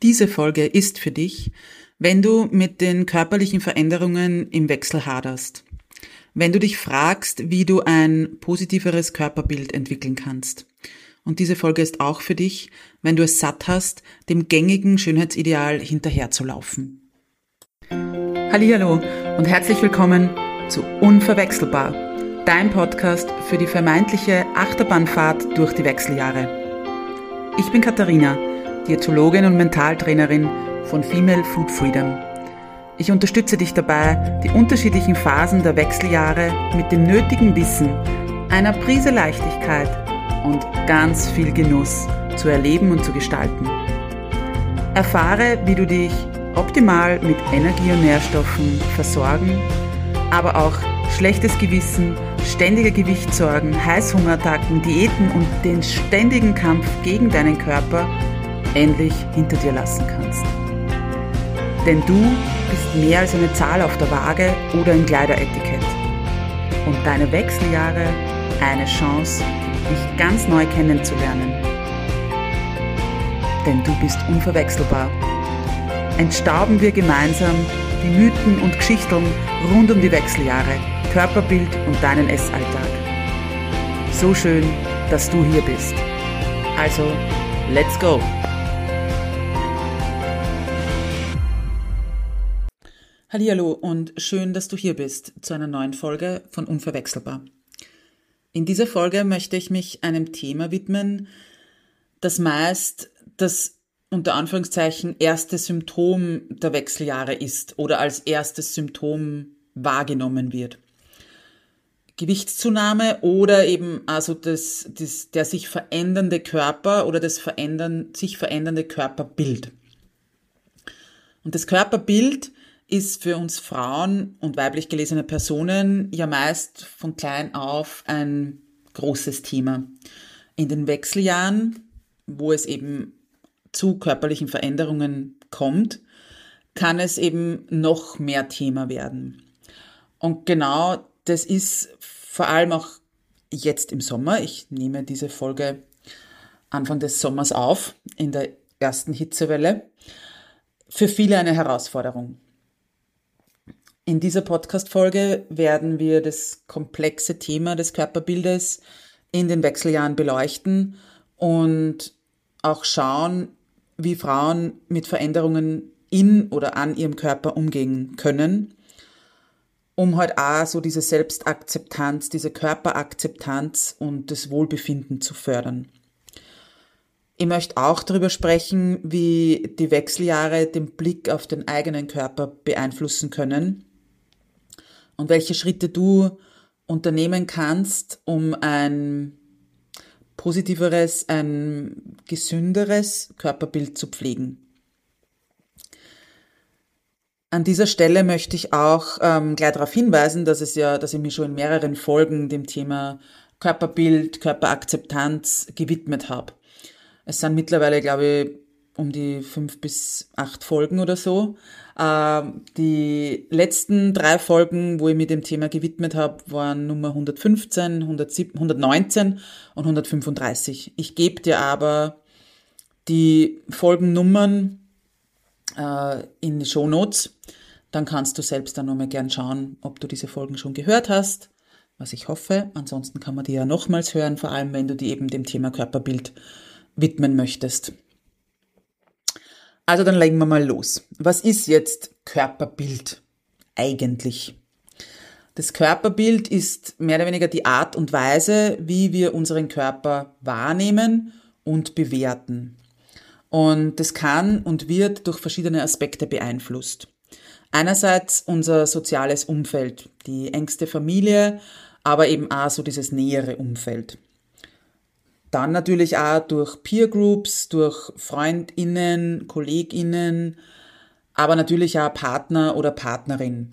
Diese Folge ist für dich, wenn du mit den körperlichen Veränderungen im Wechsel haderst. Wenn du dich fragst, wie du ein positiveres Körperbild entwickeln kannst. Und diese Folge ist auch für dich, wenn du es satt hast, dem gängigen Schönheitsideal hinterherzulaufen. Hallihallo und herzlich willkommen zu Unverwechselbar, dein Podcast für die vermeintliche Achterbahnfahrt durch die Wechseljahre. Ich bin Katharina, Diätologin und Mentaltrainerin von Female Food Freedom. Ich unterstütze dich dabei, die unterschiedlichen Phasen der Wechseljahre mit dem nötigen Wissen, einer Prise Leichtigkeit und ganz viel Genuss zu erleben und zu gestalten. Erfahre, wie du dich optimal mit Energie und Nährstoffen versorgen, aber auch schlechtes Gewissen, ständige Gewichtssorgen, Heißhungerattacken, Diäten und den ständigen Kampf gegen deinen Körper endlich hinter dir lassen kannst. Denn du bist mehr als eine Zahl auf der Waage oder ein Kleideretikett. Und deine Wechseljahre eine Chance, dich ganz neu kennenzulernen. Denn du bist unverwechselbar. Entstauben wir gemeinsam die Mythen und Geschichten rund um die Wechseljahre, Körperbild und deinen Essalltag. So schön, dass du hier bist. Also, let's go! Hallihallo und schön, dass du hier bist zu einer neuen Folge von Unverwechselbar. In dieser Folge möchte ich mich einem Thema widmen, das meist das unter Anführungszeichen erste Symptom der Wechseljahre ist oder als erstes Symptom wahrgenommen wird. Gewichtszunahme oder eben also der sich verändernde Körper oder das sich verändernde Körperbild. Und das Körperbild ist für uns Frauen und weiblich gelesene Personen ja meist von klein auf ein großes Thema. In den Wechseljahren, wo es eben zu körperlichen Veränderungen kommt, kann es eben noch mehr Thema werden. Und genau das ist vor allem auch jetzt im Sommer. Ich nehme diese Folge Anfang des Sommers auf, in der ersten Hitzewelle, für viele eine Herausforderung. In dieser Podcast-Folge werden wir das komplexe Thema des Körperbildes in den Wechseljahren beleuchten und auch schauen, wie Frauen mit Veränderungen in oder an ihrem Körper umgehen können, um halt auch so diese Selbstakzeptanz, diese Körperakzeptanz und das Wohlbefinden zu fördern. Ich möchte auch darüber sprechen, wie die Wechseljahre den Blick auf den eigenen Körper beeinflussen können und welche Schritte du unternehmen kannst, um ein positiveres, ein gesünderes Körperbild zu pflegen. An dieser Stelle möchte ich auch gleich darauf hinweisen, dass ich mich schon in mehreren Folgen dem Thema Körperbild, Körperakzeptanz gewidmet habe. Es sind mittlerweile, glaube ich, um die 5 bis 8 Folgen oder so. Die letzten 3 Folgen, wo ich mich dem Thema gewidmet habe, waren Nummer 115, 119 und 135. Ich gebe dir aber die Folgennummern in die Shownotes. Dann kannst du selbst dann nochmal gern schauen, ob du diese Folgen schon gehört hast, was ich hoffe. Ansonsten kann man die ja nochmals hören, vor allem wenn du die eben dem Thema Körperbild widmen möchtest. Also dann legen wir mal los. Was ist jetzt Körperbild eigentlich? Das Körperbild ist mehr oder weniger die Art und Weise, wie wir unseren Körper wahrnehmen und bewerten. Und das kann und wird durch verschiedene Aspekte beeinflusst. Einerseits unser soziales Umfeld, die engste Familie, aber eben auch so dieses nähere Umfeld. Dann natürlich auch durch Peer Groups, durch FreundInnen, KollegInnen, aber natürlich auch Partner oder Partnerin.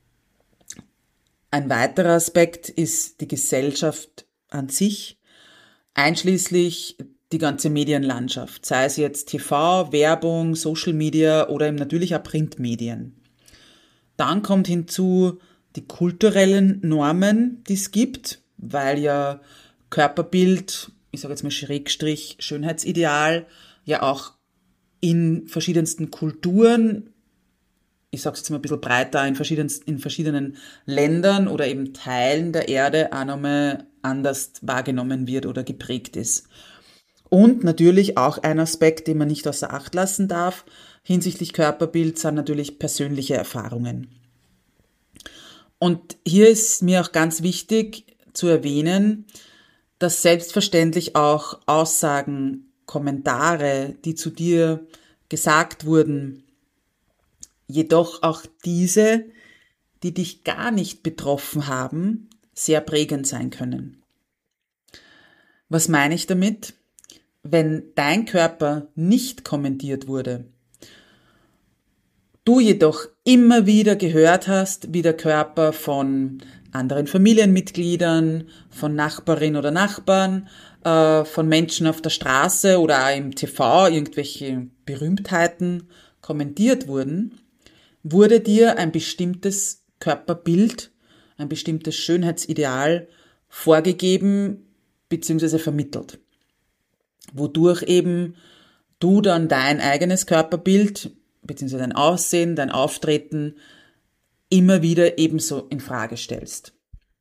Ein weiterer Aspekt ist die Gesellschaft an sich, einschließlich die ganze Medienlandschaft, sei es jetzt TV, Werbung, Social Media oder eben natürlich auch Printmedien. Dann kommt hinzu die kulturellen Normen, die es gibt, weil ja Körperbild, ich sage jetzt mal Schrägstrich, Schönheitsideal, ja auch in verschiedensten Kulturen, ich sage es jetzt mal ein bisschen breiter, in verschiedenen Ländern oder eben Teilen der Erde auch nochmal anders wahrgenommen wird oder geprägt ist. Und natürlich auch ein Aspekt, den man nicht außer Acht lassen darf, hinsichtlich Körperbild, sind natürlich persönliche Erfahrungen. Und hier ist mir auch ganz wichtig zu erwähnen, dass selbstverständlich auch Aussagen, Kommentare, die zu dir gesagt wurden, jedoch auch diese, die dich gar nicht betroffen haben, sehr prägend sein können. Was meine ich damit? Wenn dein Körper nicht kommentiert wurde, du jedoch immer wieder gehört hast, wie der Körper von anderen Familienmitgliedern, von Nachbarinnen oder Nachbarn, von Menschen auf der Straße oder auch im TV irgendwelche Berühmtheiten kommentiert wurden, wurde dir ein bestimmtes Körperbild, ein bestimmtes Schönheitsideal vorgegeben bzw. vermittelt, wodurch eben du dann dein eigenes Körperbild bzw. dein Aussehen, dein Auftreten immer wieder ebenso in Frage stellst.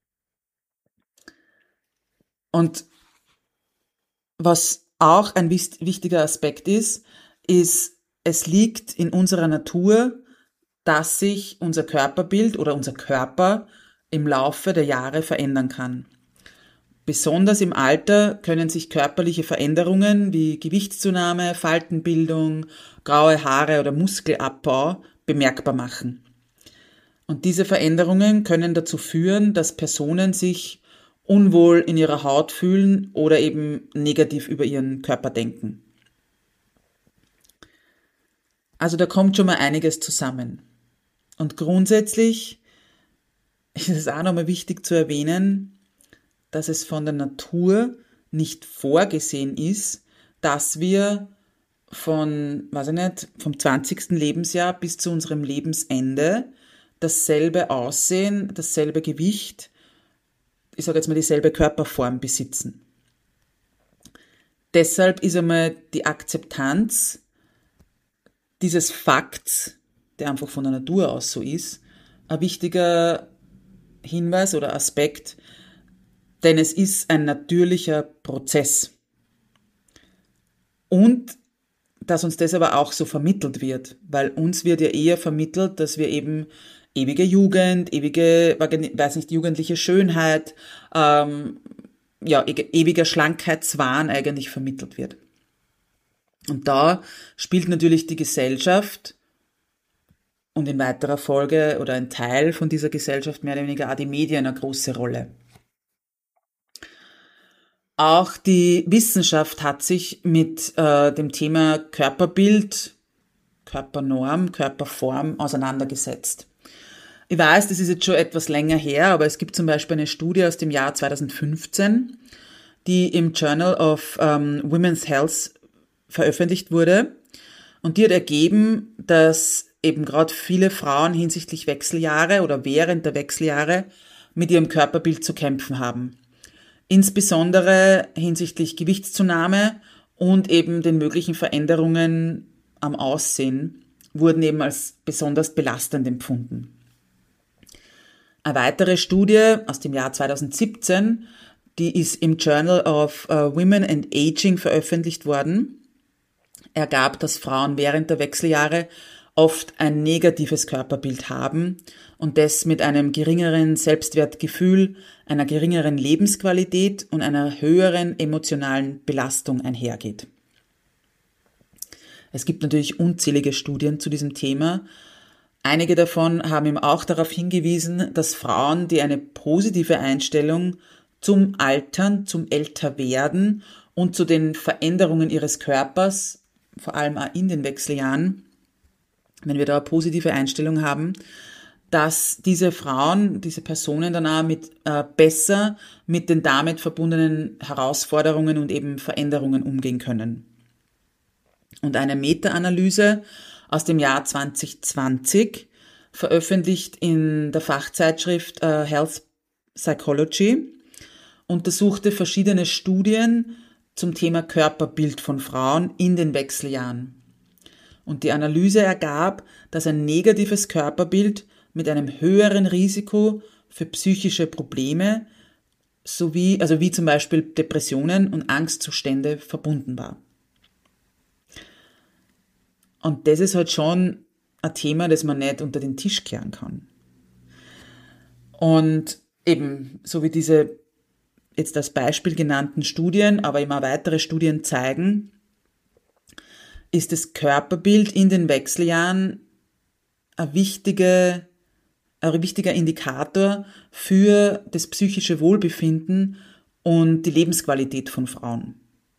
Und was auch ein wichtiger Aspekt ist, es liegt in unserer Natur, dass sich unser Körperbild oder unser Körper im Laufe der Jahre verändern kann. Besonders im Alter können sich körperliche Veränderungen wie Gewichtszunahme, Faltenbildung, graue Haare oder Muskelabbau bemerkbar machen. Und diese Veränderungen können dazu führen, dass Personen sich unwohl in ihrer Haut fühlen oder eben negativ über ihren Körper denken. Also da kommt schon mal einiges zusammen. Und grundsätzlich ist es auch nochmal wichtig zu erwähnen, dass es von der Natur nicht vorgesehen ist, dass wir vom 20. Lebensjahr bis zu unserem Lebensende dasselbe Aussehen, dasselbe Gewicht, ich sage jetzt mal dieselbe Körperform besitzen. Deshalb ist einmal die Akzeptanz dieses Fakts, der einfach von der Natur aus so ist, ein wichtiger Hinweis oder Aspekt, denn es ist ein natürlicher Prozess. Und dass uns das aber auch so vermittelt wird, weil uns wird ja eher vermittelt, dass wir eben ewige Jugend, jugendliche Schönheit, ewiger Schlankheitswahn eigentlich vermittelt wird. Und da spielt natürlich die Gesellschaft und in weiterer Folge oder ein Teil von dieser Gesellschaft mehr oder weniger auch die Medien eine große Rolle. Auch die Wissenschaft hat sich mit dem Thema Körperbild, Körpernorm, Körperform auseinandergesetzt. Ich weiß, das ist jetzt schon etwas länger her, aber es gibt zum Beispiel eine Studie aus dem Jahr 2015, die im Journal of Women's Health veröffentlicht wurde. Und die hat ergeben, dass eben gerade viele Frauen hinsichtlich Wechseljahre oder während der Wechseljahre mit ihrem Körperbild zu kämpfen haben. Insbesondere hinsichtlich Gewichtszunahme und eben den möglichen Veränderungen am Aussehen wurden eben als besonders belastend empfunden. Eine weitere Studie aus dem Jahr 2017, die ist im Journal of Women and Aging veröffentlicht worden, ergab, dass Frauen während der Wechseljahre oft ein negatives Körperbild haben und das mit einem geringeren Selbstwertgefühl, einer geringeren Lebensqualität und einer höheren emotionalen Belastung einhergeht. Es gibt natürlich unzählige Studien zu diesem Thema. Einige davon haben eben auch darauf hingewiesen, dass Frauen, die eine positive Einstellung zum Altern, zum Älterwerden und zu den Veränderungen ihres Körpers, vor allem auch in den Wechseljahren, wenn wir da eine positive Einstellung haben, dass diese Frauen, diese Personen dann auch besser mit den damit verbundenen Herausforderungen und eben Veränderungen umgehen können. Und eine Meta-Analyse aus dem Jahr 2020, veröffentlicht in der Fachzeitschrift Health Psychology, untersuchte verschiedene Studien zum Thema Körperbild von Frauen in den Wechseljahren. Und die Analyse ergab, dass ein negatives Körperbild mit einem höheren Risiko für psychische Probleme sowie, also wie zum Beispiel Depressionen und Angstzustände verbunden war. Und das ist halt schon ein Thema, das man nicht unter den Tisch kehren kann. Und eben, so wie diese jetzt als Beispiel genannten Studien, aber immer weitere Studien zeigen, ist das Körperbild in den Wechseljahren ein wichtiger Indikator für das psychische Wohlbefinden und die Lebensqualität von Frauen.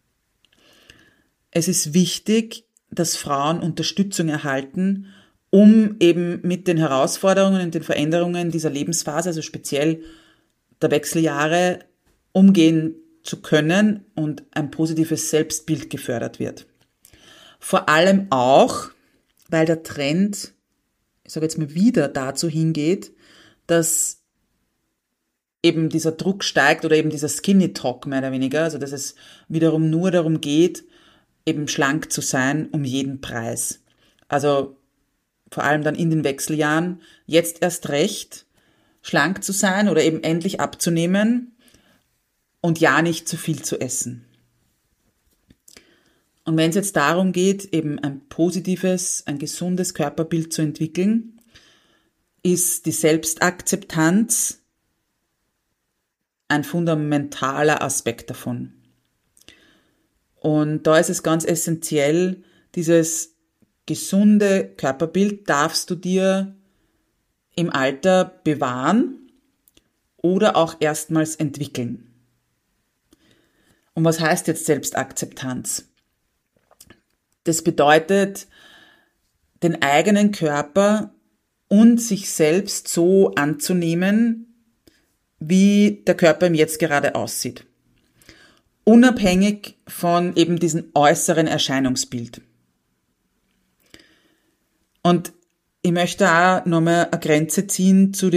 Es ist wichtig, dass Frauen Unterstützung erhalten, um eben mit den Herausforderungen und den Veränderungen dieser Lebensphase, also speziell der Wechseljahre, umgehen zu können und ein positives Selbstbild gefördert wird. Vor allem auch, weil der Trend, ich sage jetzt mal wieder dazu hingeht, dass eben dieser Druck steigt oder eben dieser Skinny Talk mehr oder weniger, also dass es wiederum nur darum geht, eben schlank zu sein um jeden Preis. Also vor allem dann in den Wechseljahren jetzt erst recht schlank zu sein oder eben endlich abzunehmen und ja nicht zu viel zu essen. Und wenn es jetzt darum geht, eben ein positives, ein gesundes Körperbild zu entwickeln, ist die Selbstakzeptanz ein fundamentaler Aspekt davon. Und da ist es ganz essentiell, dieses gesunde Körperbild darfst du dir im Alter bewahren oder auch erstmals entwickeln. Und was heißt jetzt Selbstakzeptanz? Das bedeutet, den eigenen Körper und sich selbst so anzunehmen, wie der Körper ihm jetzt gerade aussieht. Unabhängig von eben diesem äußeren Erscheinungsbild. Und ich möchte auch nochmal eine Grenze ziehen zu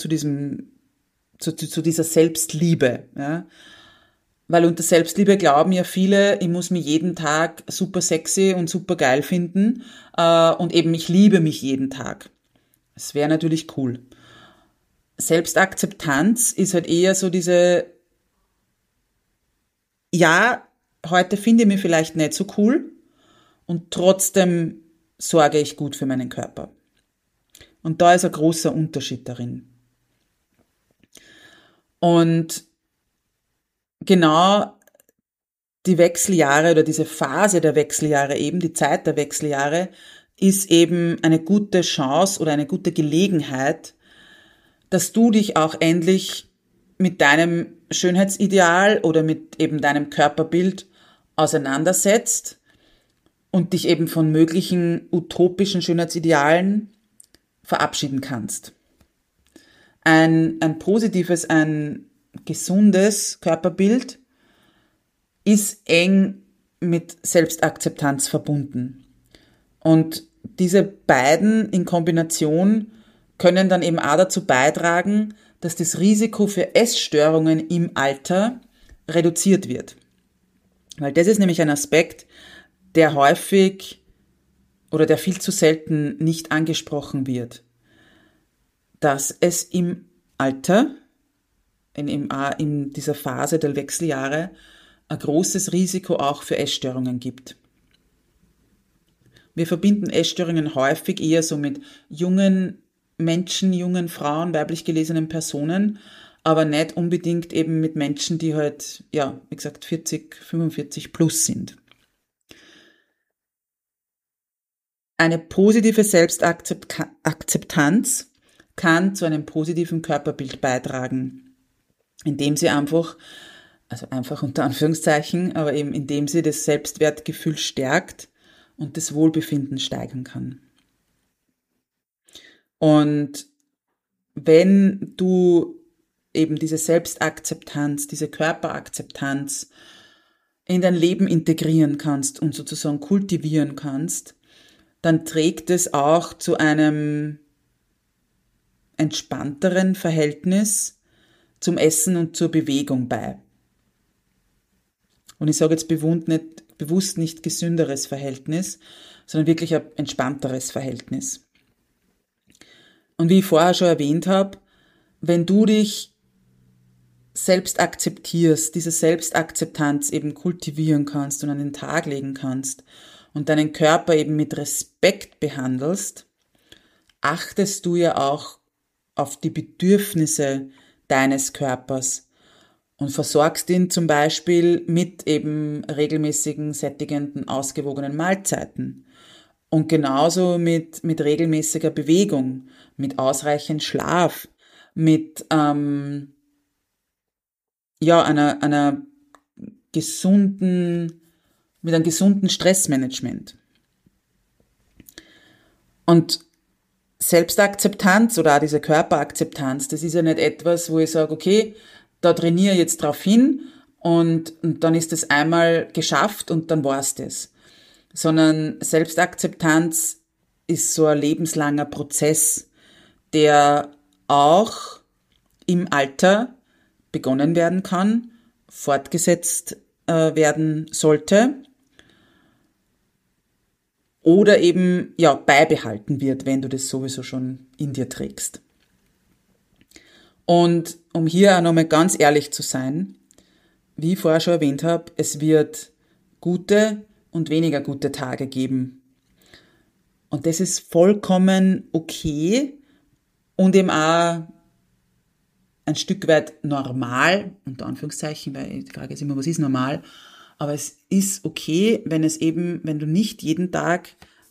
dieser Selbstliebe. Ja? Weil unter Selbstliebe glauben ja viele, ich muss mich jeden Tag super sexy und super geil finden und eben ich liebe mich jeden Tag. Das wäre natürlich cool. Selbstakzeptanz ist halt eher so diese, ja, heute finde ich mich vielleicht nicht so cool und trotzdem sorge ich gut für meinen Körper. Und da ist ein großer Unterschied darin. Und genau die Wechseljahre oder diese Phase der Wechseljahre eben, die Zeit der Wechseljahre, ist eben eine gute Chance oder eine gute Gelegenheit, dass du dich auch endlich mit deinem Schönheitsideal oder mit eben deinem Körperbild auseinandersetzt und dich eben von möglichen utopischen Schönheitsidealen verabschieden kannst. Ein positives, ein gesundes Körperbild ist eng mit Selbstakzeptanz verbunden. Und diese beiden in Kombination können dann eben auch dazu beitragen, dass das Risiko für Essstörungen im Alter reduziert wird. Weil das ist nämlich ein Aspekt, der häufig oder der viel zu selten nicht angesprochen wird. Dass es im Alter, in dieser Phase der Wechseljahre, ein großes Risiko auch für Essstörungen gibt. Wir verbinden Essstörungen häufig eher so mit jungen Menschen, jungen Frauen, weiblich gelesenen Personen, aber nicht unbedingt eben mit Menschen, die halt, ja, wie gesagt, 40, 45 plus sind. Eine positive Selbstakzeptanz kann zu einem positiven Körperbild beitragen, indem sie einfach unter Anführungszeichen, aber eben indem sie das Selbstwertgefühl stärkt und das Wohlbefinden steigern kann. Und wenn du eben diese Selbstakzeptanz, diese Körperakzeptanz in dein Leben integrieren kannst und sozusagen kultivieren kannst, dann trägt es auch zu einem entspannteren Verhältnis zum Essen und zur Bewegung bei. Und ich sage jetzt bewusst bewusst nicht gesünderes Verhältnis, sondern wirklich ein entspannteres Verhältnis. Und wie ich vorher schon erwähnt habe, wenn du dich selbst akzeptierst, diese Selbstakzeptanz eben kultivieren kannst und an den Tag legen kannst und deinen Körper eben mit Respekt behandelst, achtest du ja auch auf die Bedürfnisse deines Körpers und versorgst ihn zum Beispiel mit eben regelmäßigen, sättigenden, ausgewogenen Mahlzeiten. Und genauso mit regelmäßiger Bewegung, mit ausreichend Schlaf, mit einer mit einem gesunden Stressmanagement. Und Selbstakzeptanz oder auch diese Körperakzeptanz, das ist ja nicht etwas, wo ich sage, okay, da trainiere ich jetzt drauf hin und dann ist es einmal geschafft und dann war's das. Sondern Selbstakzeptanz ist so ein lebenslanger Prozess, der auch im Alter begonnen werden kann, fortgesetzt werden sollte oder eben beibehalten wird, wenn du das sowieso schon in dir trägst. Und um hier auch nochmal ganz ehrlich zu sein, wie ich vorher schon erwähnt habe, es wird gute und weniger gute Tage geben. Und das ist vollkommen okay und eben auch ein Stück weit normal, unter Anführungszeichen, weil die Frage ist immer, was ist normal? Aber es ist okay, wenn du nicht jeden Tag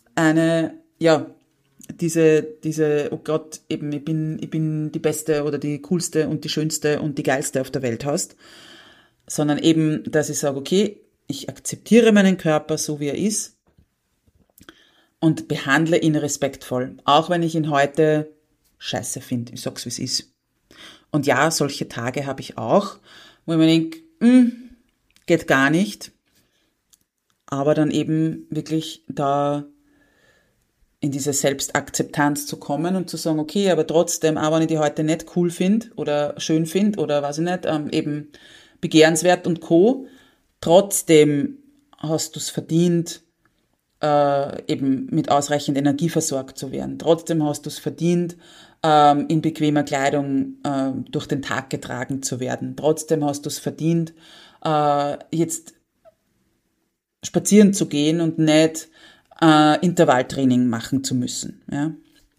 diese, oh Gott, eben, ich bin die Beste oder die Coolste und die Schönste und die Geilste auf der Welt hast, sondern eben, dass ich sage, okay, ich akzeptiere meinen Körper so, wie er ist und behandle ihn respektvoll, auch wenn ich ihn heute scheiße finde. Ich sag's, wie es ist. Und ja, solche Tage habe ich auch, wo ich mir denke, geht gar nicht, aber dann eben wirklich da in diese Selbstakzeptanz zu kommen und zu sagen, okay, aber trotzdem, auch wenn ich die heute nicht cool finde oder schön finde oder weiß ich nicht, eben begehrenswert und co., trotzdem hast du es verdient, eben mit ausreichend Energie versorgt zu werden. Trotzdem hast du es verdient, in bequemer Kleidung durch den Tag getragen zu werden. Trotzdem hast du es verdient, jetzt spazieren zu gehen und nicht Intervalltraining machen zu müssen. Ja?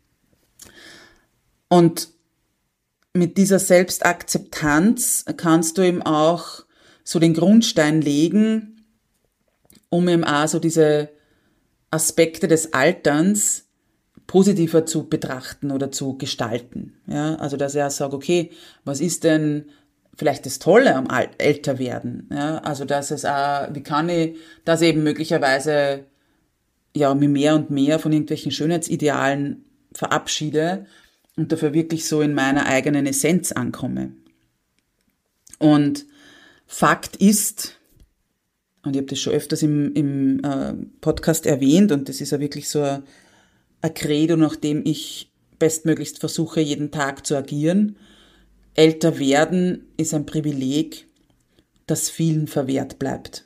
Und mit dieser Selbstakzeptanz kannst du eben auch so den Grundstein legen, um eben auch so diese Aspekte des Alterns positiver zu betrachten oder zu gestalten. Ja, also dass ich auch sage, okay, was ist denn vielleicht das Tolle am Älterwerden? Ja, also dass es auch, wie kann ich das eben möglicherweise mich mehr und mehr von irgendwelchen Schönheitsidealen verabschiede und dafür wirklich so in meiner eigenen Essenz ankomme. Und Fakt ist, und ich habe das schon öfters im Podcast erwähnt, und das ist ja wirklich so ein Credo, nach dem ich bestmöglichst versuche, jeden Tag zu agieren. Älter werden ist ein Privileg, das vielen verwehrt bleibt.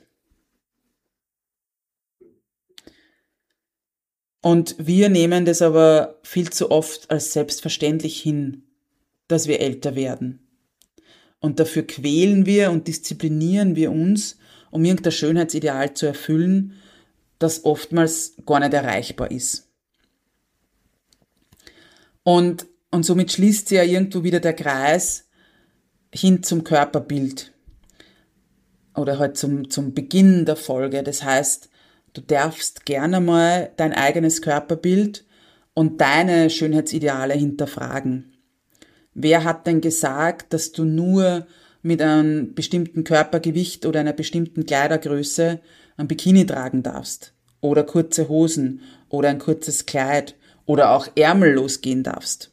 Und wir nehmen das aber viel zu oft als selbstverständlich hin, dass wir älter werden. Und dafür quälen wir und disziplinieren wir uns, um irgendein Schönheitsideal zu erfüllen, das oftmals gar nicht erreichbar ist. Und somit schließt sich ja irgendwo wieder der Kreis hin zum Körperbild oder halt zum Beginn der Folge. Das heißt, du darfst gerne mal dein eigenes Körperbild und deine Schönheitsideale hinterfragen. Wer hat denn gesagt, dass du nur mit einem bestimmten Körpergewicht oder einer bestimmten Kleidergröße ein Bikini tragen darfst? Oder kurze Hosen oder ein kurzes Kleid oder auch ärmellos gehen darfst?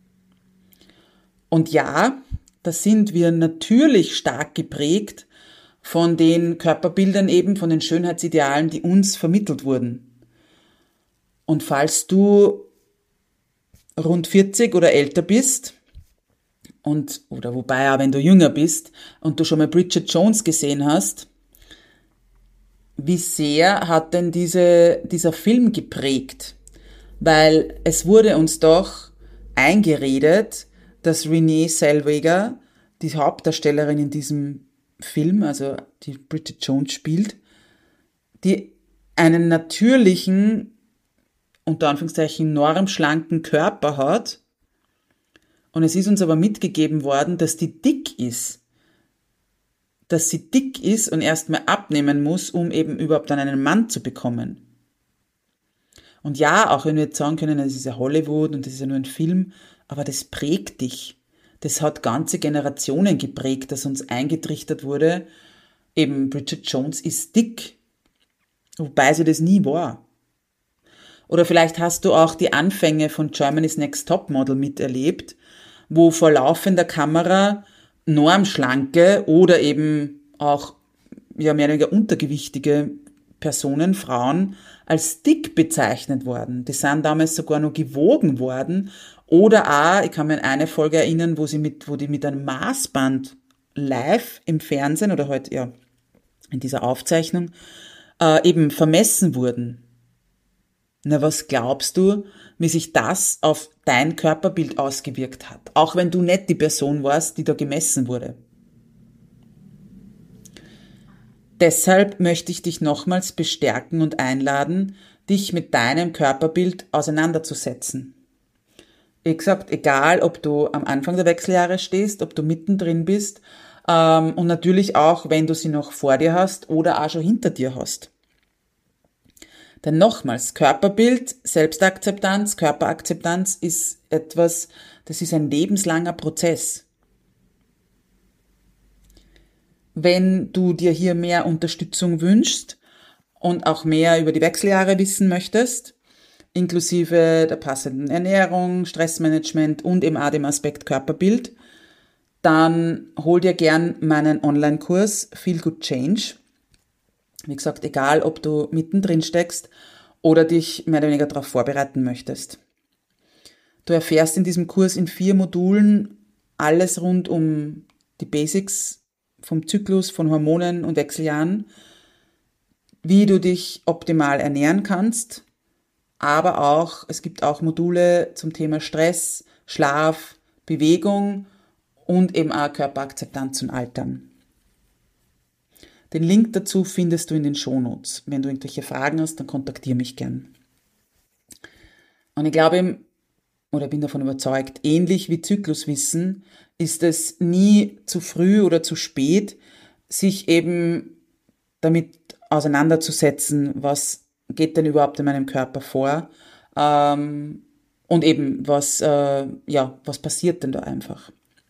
Und ja, da sind wir natürlich stark geprägt von den Körperbildern eben, von den Schönheitsidealen, die uns vermittelt wurden. Und falls du rund 40 oder älter bist, oder wobei auch wenn du jünger bist und du schon mal Bridget Jones gesehen hast, wie sehr hat denn dieser Film geprägt? Weil es wurde uns doch eingeredet, dass Renée Zellweger, die Hauptdarstellerin in diesem Film, also die Bridget Jones spielt, die einen natürlichen, unter Anführungszeichen, normschlanken Körper hat. Und es ist uns aber mitgegeben worden, dass die dick ist. Dass sie dick ist und erstmal abnehmen muss, um eben überhaupt dann einen Mann zu bekommen. Und ja, auch wenn wir jetzt sagen können, es ist ja Hollywood und das ist ja nur ein Film, aber das prägt dich. Das hat ganze Generationen geprägt, dass uns eingetrichtert wurde, eben Bridget Jones ist dick, wobei sie das nie war. Oder vielleicht hast du auch die Anfänge von Germany's Next Topmodel miterlebt, wo vor laufender Kamera normschlanke oder eben auch ja mehr oder weniger untergewichtige Personen, Frauen, als dick bezeichnet worden. Die sind damals sogar noch gewogen worden. Oder auch, ich kann mich an eine Folge erinnern, wo die mit einem Maßband live im Fernsehen oder halt ja in dieser Aufzeichnung eben vermessen wurden. Na, was glaubst du, wie sich das auf dein Körperbild ausgewirkt hat? Auch wenn du nicht die Person warst, die da gemessen wurde. Deshalb möchte ich dich nochmals bestärken und einladen, dich mit deinem Körperbild auseinanderzusetzen. Wie gesagt, egal, ob du am Anfang der Wechseljahre stehst, ob du mittendrin bist und natürlich auch, wenn du sie noch vor dir hast oder auch schon hinter dir hast. Denn nochmals, Körperbild, Selbstakzeptanz, Körperakzeptanz ist etwas, das ist ein lebenslanger Prozess. Wenn du dir hier mehr Unterstützung wünschst und auch mehr über die Wechseljahre wissen möchtest, inklusive der passenden Ernährung, Stressmanagement und eben auch dem Aspekt Körperbild, dann hol dir gern meinen Online-Kurs Feel Good Change. Wie gesagt, egal, ob du mittendrin steckst oder dich mehr oder weniger darauf vorbereiten möchtest. Du erfährst in diesem Kurs in 4 Modulen alles rund um die Basics vom Zyklus, von Hormonen und Wechseljahren, wie du dich optimal ernähren kannst, aber auch, es gibt auch Module zum Thema Stress, Schlaf, Bewegung und eben auch Körperakzeptanz und Altern. Den Link dazu findest du in den Shownotes. Wenn du irgendwelche Fragen hast, dann kontaktiere mich gern. Und ich glaube, oder bin davon überzeugt, ähnlich wie Zykluswissen ist es nie zu früh oder zu spät, sich eben damit auseinanderzusetzen, was geht denn überhaupt in meinem Körper vor und eben was passiert denn da einfach.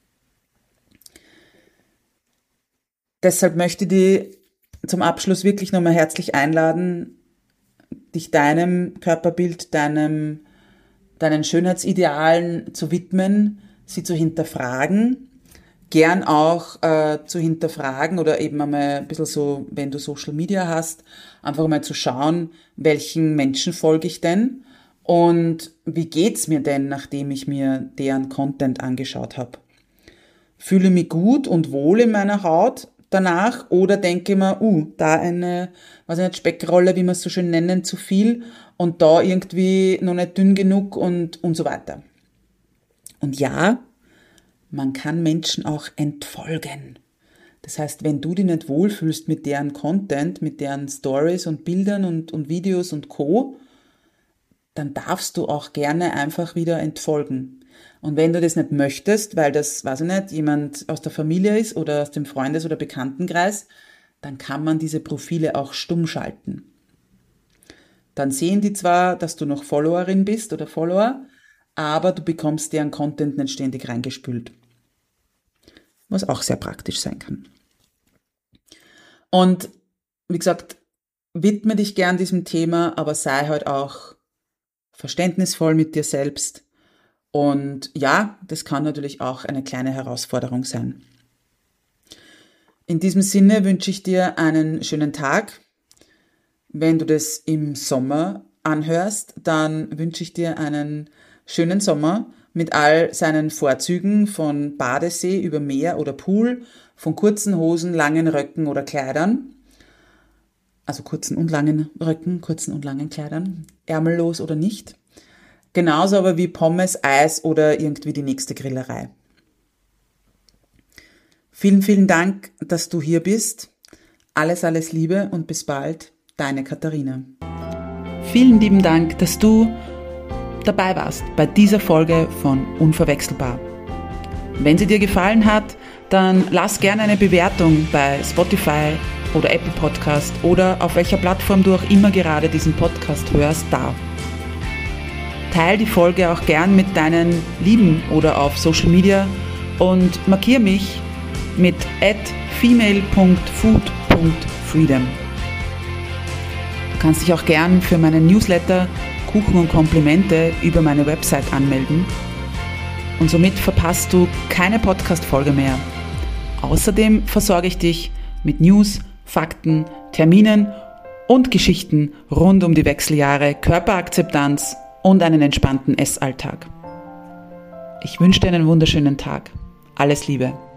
Deshalb möchte ich dich zum Abschluss wirklich nochmal herzlich einladen, dich deinem Körperbild, deinen Schönheitsidealen zu widmen, sie zu hinterfragen, gern auch zu hinterfragen oder eben einmal ein bisschen so, wenn du Social Media hast, einfach mal zu schauen, welchen Menschen folge ich denn und wie geht's mir denn, nachdem ich mir deren Content angeschaut habe. Fühle mich gut und wohl in meiner Haut danach oder denke mir, da eine, weiß ich nicht, Speckrolle, wie wir es so schön nennen, zu viel und da irgendwie noch nicht dünn genug und so weiter. Und ja, man kann Menschen auch entfolgen. Das heißt, wenn du dich nicht wohlfühlst mit deren Content, mit deren Stories und Bildern und Videos und Co., dann darfst du auch gerne einfach wieder entfolgen. Und wenn du das nicht möchtest, weil das, weiß ich nicht, jemand aus der Familie ist oder aus dem Freundes- oder Bekanntenkreis, dann kann man diese Profile auch stumm schalten. Dann sehen die zwar, dass du noch Followerin bist oder Follower, aber du bekommst deren Content nicht ständig reingespült. Was auch sehr praktisch sein kann. Und wie gesagt, widme dich gern diesem Thema, aber sei halt auch verständnisvoll mit dir selbst. Und ja, das kann natürlich auch eine kleine Herausforderung sein. In diesem Sinne wünsche ich dir einen schönen Tag. Wenn du das im Sommer anhörst, dann wünsche ich dir einen schönen Sommer mit all seinen Vorzügen von Badesee über Meer oder Pool, von kurzen Hosen, langen Röcken oder Kleidern. also kurzen und langen Röcken, kurzen und langen Kleidern, ärmellos oder nicht. Genauso aber wie Pommes, Eis oder irgendwie die nächste Grillerei. Vielen, vielen Dank, dass du hier bist. Alles, alles Liebe und bis bald, deine Katharina. Vielen lieben Dank, dass du dabei warst bei dieser Folge von Unverwechselbar. Wenn sie dir gefallen hat, dann lass gerne eine Bewertung bei Spotify oder Apple Podcast oder auf welcher Plattform du auch immer gerade diesen Podcast hörst, da. Teil die Folge auch gern mit deinen Lieben oder auf Social Media und markiere mich mit @female.food.freedom. Du kannst dich auch gern für meinen Newsletter Kuchen und Komplimente über meine Website anmelden und somit verpasst du keine Podcast-Folge mehr. Außerdem versorge ich dich mit News, Fakten, Terminen und Geschichten rund um die Wechseljahre, Körperakzeptanz und einen entspannten Essalltag. Ich wünsche dir einen wunderschönen Tag. Alles Liebe.